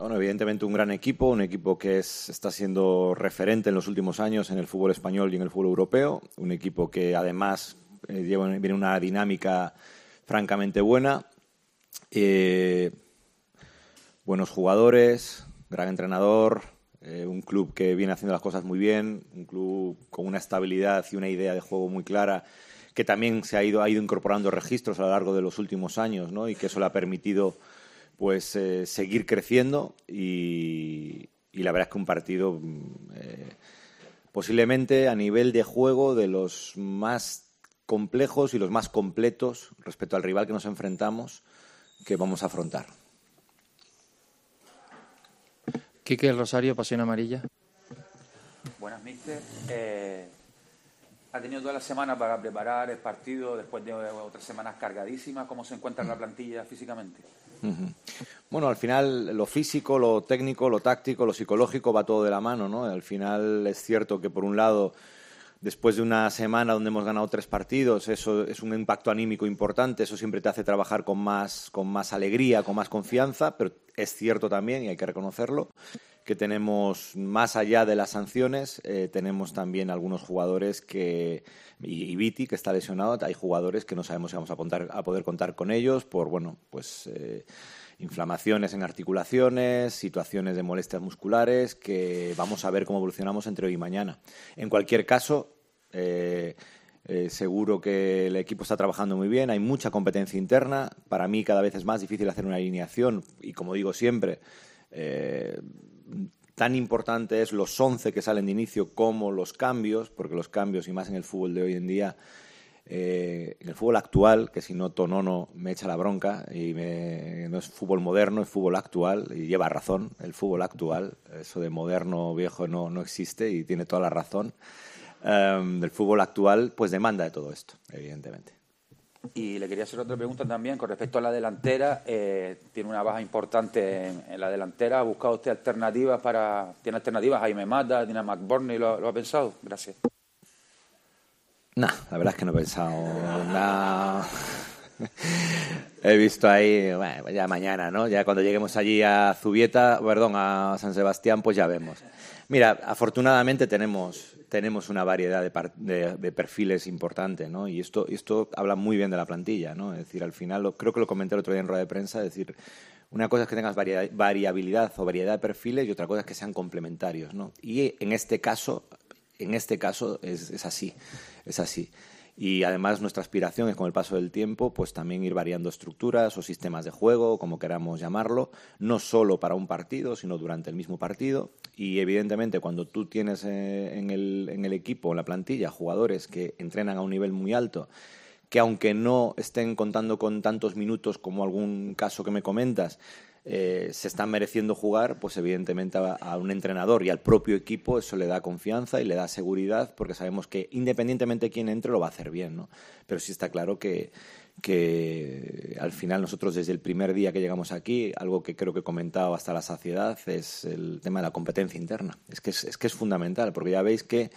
Bueno, evidentemente un gran equipo, un equipo que está siendo referente en los últimos años en el fútbol español y en el fútbol europeo, un equipo que además viene una dinámica francamente buena, buenos jugadores, gran entrenador, un club que viene haciendo las cosas muy bien, un club con una estabilidad y una idea de juego muy clara, que también ha ido incorporando registros a lo largo de los últimos años, ¿no? Y que eso le ha permitido pues seguir creciendo y la verdad es que un partido posiblemente a nivel de juego de los más complejos y los más completos respecto al rival que nos enfrentamos que vamos a afrontar. Quique El Rosario, Pasión Amarilla. Buenas, míster. Ha tenido toda la semana para preparar el partido después de otras semanas cargadísimas. ¿Cómo se encuentra la plantilla físicamente? Bueno, al final lo físico, lo técnico, lo táctico, lo psicológico va todo de la mano, ¿no? Al final es cierto que por un lado, después de una semana donde hemos ganado 3 partidos, eso es un impacto anímico importante, eso siempre te hace trabajar con más alegría, con más confianza, pero es cierto también, y hay que reconocerlo, que tenemos, más allá de las sanciones, tenemos también algunos jugadores y Viti, que está lesionado, hay jugadores que no sabemos si vamos a poder contar con ellos por, inflamaciones en articulaciones, situaciones de molestias musculares, que vamos a ver cómo evolucionamos entre hoy y mañana. En cualquier caso, seguro que el equipo está trabajando muy bien, hay mucha competencia interna, para mí cada vez es más difícil hacer una alineación y, como digo siempre, tan importante es los 11 que salen de inicio como los cambios, porque los cambios, y más en el fútbol de hoy en día, en el fútbol actual, que si no Tonono me echa la bronca, y no es fútbol moderno, es fútbol actual, y lleva razón, el fútbol actual, eso de moderno viejo no existe y tiene toda la razón. El fútbol actual pues demanda de todo esto, evidentemente. Y le quería hacer otra pregunta también con respecto a la delantera. Tiene una baja importante en la delantera. ¿Ha buscado usted alternativas ¿Tiene alternativas? Jaime Mata, tiene a McBurney, ¿lo ha pensado? Gracias. No, la verdad es que no he pensado nada. He visto ahí, bueno, ya mañana, ¿no? Ya cuando lleguemos allí a a San Sebastián, pues ya vemos. Mira, afortunadamente tenemos una variedad de perfiles importante, ¿no? Y esto habla muy bien de la plantilla, ¿no? Es decir, al final, creo que lo comenté el otro día en rueda de prensa, es decir, una cosa es que tengas variabilidad o variedad de perfiles y otra cosa es que sean complementarios, ¿no? Y en este caso es así. Y además nuestra aspiración es, con el paso del tiempo, pues también ir variando estructuras o sistemas de juego, como queramos llamarlo, no solo para un partido, sino durante el mismo partido. Y evidentemente cuando tú tienes en el equipo, en la plantilla, jugadores que entrenan a un nivel muy alto, que aunque no estén contando con tantos minutos como algún caso que me comentas, se están mereciendo jugar, pues evidentemente a un entrenador y al propio equipo eso le da confianza y le da seguridad, porque sabemos que independientemente de quién entre lo va a hacer bien, ¿no? Pero sí está claro que al final nosotros desde el primer día que llegamos aquí, algo que creo que he comentado hasta la saciedad, es el tema de la competencia interna. Es que es fundamental, porque ya veis que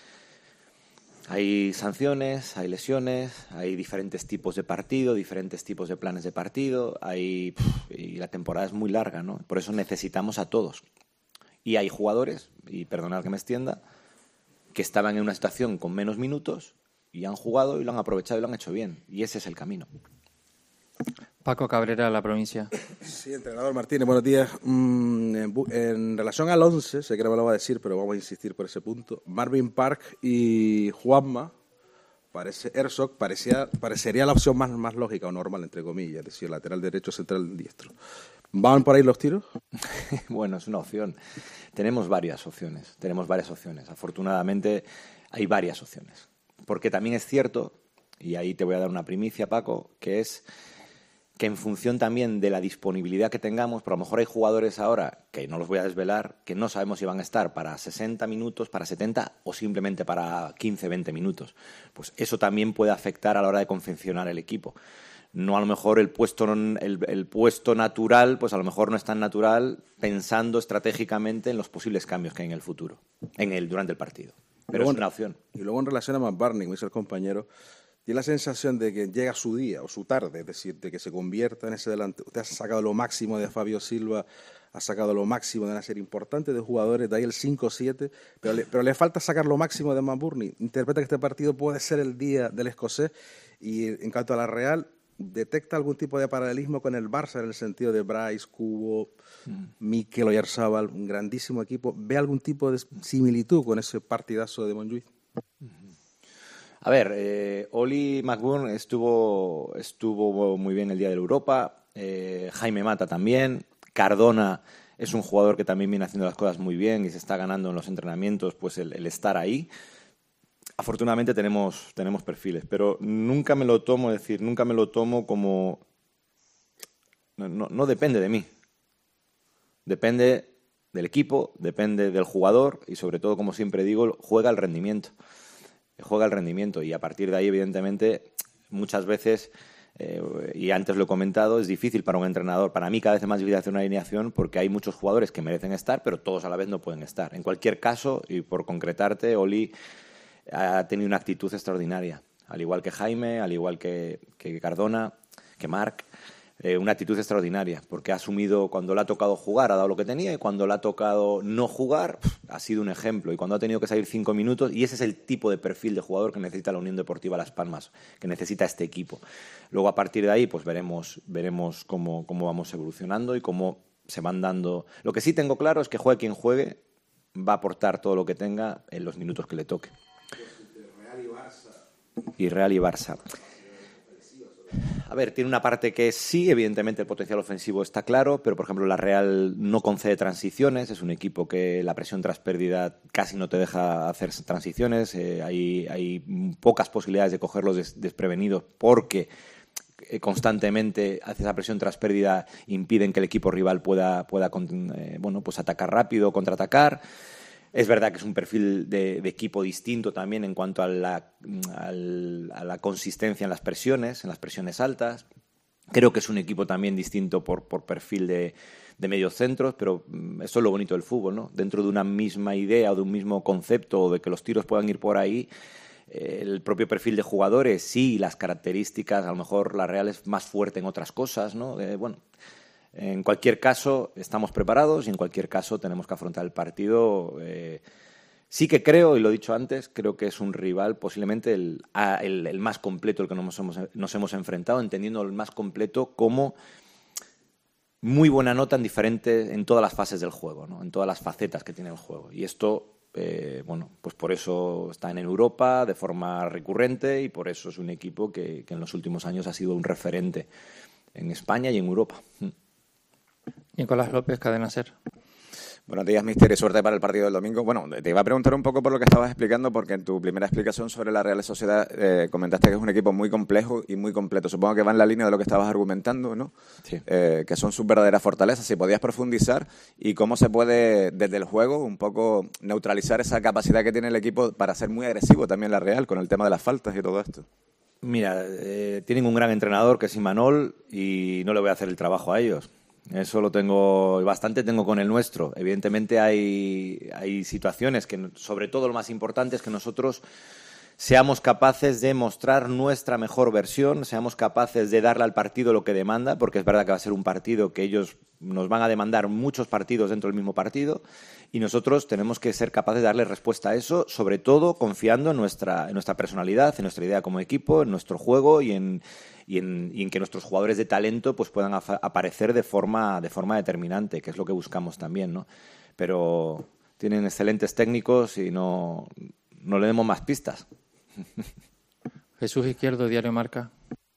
hay sanciones, hay lesiones, hay diferentes tipos de partido, diferentes tipos de planes de partido, y la temporada es muy larga, ¿no? Por eso necesitamos a todos. Y hay jugadores, y perdonad que me extienda, que estaban en una situación con menos minutos y han jugado y lo han aprovechado y lo han hecho bien. Y ese es el camino. Paco Cabrera, La Provincia. Sí, entrenador Martínez, buenos días. En relación al 11, sé que no me lo va a decir, pero vamos a insistir por ese punto. Marvin Park y Juanma, Herzog parecería la opción más lógica o normal, entre comillas, es decir, lateral derecho, central diestro. ¿Van por ahí los tiros? Bueno, es una opción. Tenemos varias opciones. Afortunadamente hay varias opciones. Porque también es cierto, y ahí te voy a dar una primicia, Paco, que es que en función también de la disponibilidad que tengamos, pero a lo mejor hay jugadores ahora, que no los voy a desvelar, que no sabemos si van a estar para 60 minutos, para 70 o simplemente para 15, 20 minutos. Pues eso también puede afectar a la hora de confeccionar el equipo. No, a lo mejor el puesto natural, pues a lo mejor no es tan natural, pensando estratégicamente en los posibles cambios que hay en el futuro, durante el partido. Pero es una opción. Y luego en relación a McBurney, como dice el compañero, tiene la sensación de que llega su día o su tarde, es decir, de que se convierta en ese delantero. Usted ha sacado lo máximo de Fabio Silva, ha sacado lo máximo de una serie importante de jugadores, de ahí el 5-7, pero le falta sacar lo máximo de Matt Burney. Interpreta que este partido puede ser el día del escocés, y en cuanto a la Real, ¿detecta algún tipo de paralelismo con el Barça en el sentido de Brais, Cubo, Mikel Oyarzabal, un grandísimo equipo? ¿Ve algún tipo de similitud con ese partidazo de Montjuïc? A ver, Oli McBurn estuvo muy bien el día de la Europa, Jaime Mata también, Cardona es un jugador que también viene haciendo las cosas muy bien y se está ganando en los entrenamientos pues el estar ahí. Afortunadamente tenemos perfiles, pero nunca me lo tomo como... No depende de mí. Depende del equipo, depende del jugador y sobre todo, como siempre digo, juega el rendimiento. Y a partir de ahí, evidentemente, muchas veces, y antes lo he comentado, es difícil para un entrenador. Para mí cada vez es más difícil hacer una alineación porque hay muchos jugadores que merecen estar, pero todos a la vez no pueden estar. En cualquier caso, y por concretarte, Oli ha tenido una actitud extraordinaria, al igual que Jaime, al igual que Cardona, que Marc, una actitud extraordinaria, porque ha asumido cuando le ha tocado jugar, ha dado lo que tenía, y cuando le ha tocado no jugar, ha sido un ejemplo, y cuando ha tenido que salir 5 minutos, y ese es el tipo de perfil de jugador que necesita la Unión Deportiva Las Palmas, que necesita este equipo. Luego, a partir de ahí, pues veremos cómo vamos evolucionando y cómo se van dando. Lo que sí tengo claro es que juegue quien juegue, va a aportar todo lo que tenga en los minutos que le toque. Y Real y Barça. A ver, tiene una parte que sí, evidentemente el potencial ofensivo está claro, pero por ejemplo la Real no concede transiciones, es un equipo que la presión tras pérdida casi no te deja hacer transiciones, hay pocas posibilidades de cogerlos desprevenidos porque constantemente hace esa presión tras pérdida, impiden que el equipo rival pueda pues atacar rápido, contraatacar. Es verdad que es un perfil de equipo distinto también en cuanto a la consistencia en las presiones altas. Creo que es un equipo también distinto por perfil de medios centros, pero eso es lo bonito del fútbol, ¿no? Dentro de una misma idea o de un mismo concepto o de que los tiros puedan ir por ahí, el propio perfil de jugadores, sí, las características, a lo mejor la Real es más fuerte en otras cosas, ¿no? En cualquier caso, estamos preparados y en cualquier caso tenemos que afrontar el partido. Sí que creo, y lo he dicho antes, creo que es un rival posiblemente el más completo al que nos hemos enfrentado, entendiendo el más completo como muy buena nota en todas las fases del juego, ¿no? En todas las facetas que tiene el juego. Y esto, pues por eso está en Europa de forma recurrente y por eso es un equipo que en los últimos años ha sido un referente en España y en Europa. Nicolás López, Cadena SER. Buenos días, míster, y suerte para el partido del domingo. Bueno, te iba a preguntar un poco por lo que estabas explicando, porque en tu primera explicación sobre la Real Sociedad comentaste que es un equipo muy complejo y muy completo. Supongo que va en la línea de lo que estabas argumentando, ¿no? Sí. Que son sus verdaderas fortalezas. Si podías profundizar y cómo se puede, desde el juego, un poco neutralizar esa capacidad que tiene el equipo para ser muy agresivo también la Real, con el tema de las faltas y todo esto. Mira, tienen un gran entrenador que es Imanol y no le voy a hacer el trabajo a ellos. Eso lo tengo, bastante tengo con el nuestro. Evidentemente hay situaciones que, sobre todo lo más importante es que nosotros seamos capaces de mostrar nuestra mejor versión, seamos capaces de darle al partido lo que demanda, porque es verdad que va a ser un partido que ellos nos van a demandar muchos partidos dentro del mismo partido y nosotros tenemos que ser capaces de darle respuesta a eso, sobre todo confiando en nuestra personalidad, en nuestra idea como equipo, en nuestro juego y en que nuestros jugadores de talento pues puedan aparecer de forma determinante, que es lo que buscamos también, ¿no? Pero tienen excelentes técnicos y no le demos más pistas. Jesús Izquierdo, Diario Marca.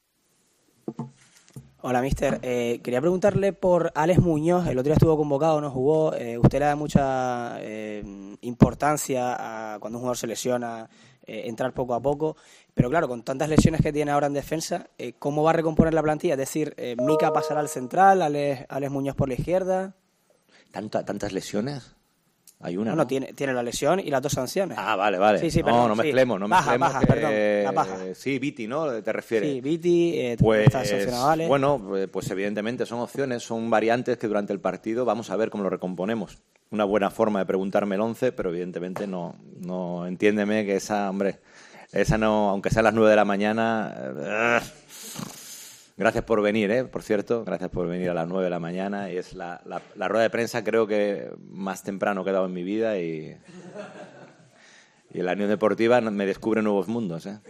Hola, míster. Quería preguntarle por Alex Muñoz. El otro día estuvo convocado, no jugó. Usted le da mucha importancia a cuando un jugador se lesiona, entrar poco a poco. Pero claro, con tantas lesiones que tiene ahora en defensa, ¿cómo va a recomponer la plantilla? Es decir, Mika pasará al central, Alex Muñoz por la izquierda. ¿Tantas lesiones? Hay una, no, tiene la lesión y las 2 sanciones. Ah, vale. Sí, perdón, no mezclemos. Baja, perdón, la baja. Sí, Viti, ¿no? ¿Te refieres? Sí, Viti, pues, está sancionado, ¿vale? Bueno, pues evidentemente son opciones, son variantes que durante el partido vamos a ver cómo lo recomponemos. Una buena forma de preguntarme el 11, pero evidentemente no entiéndeme que esa, hombre, Esa no, aunque sea a las 9 de la mañana. Gracias por venir, por cierto. Gracias por venir a las 9 de la mañana. Y es la rueda de prensa, creo que más temprano que he dado en mi vida. Y en la Unión Deportiva me descubre nuevos mundos,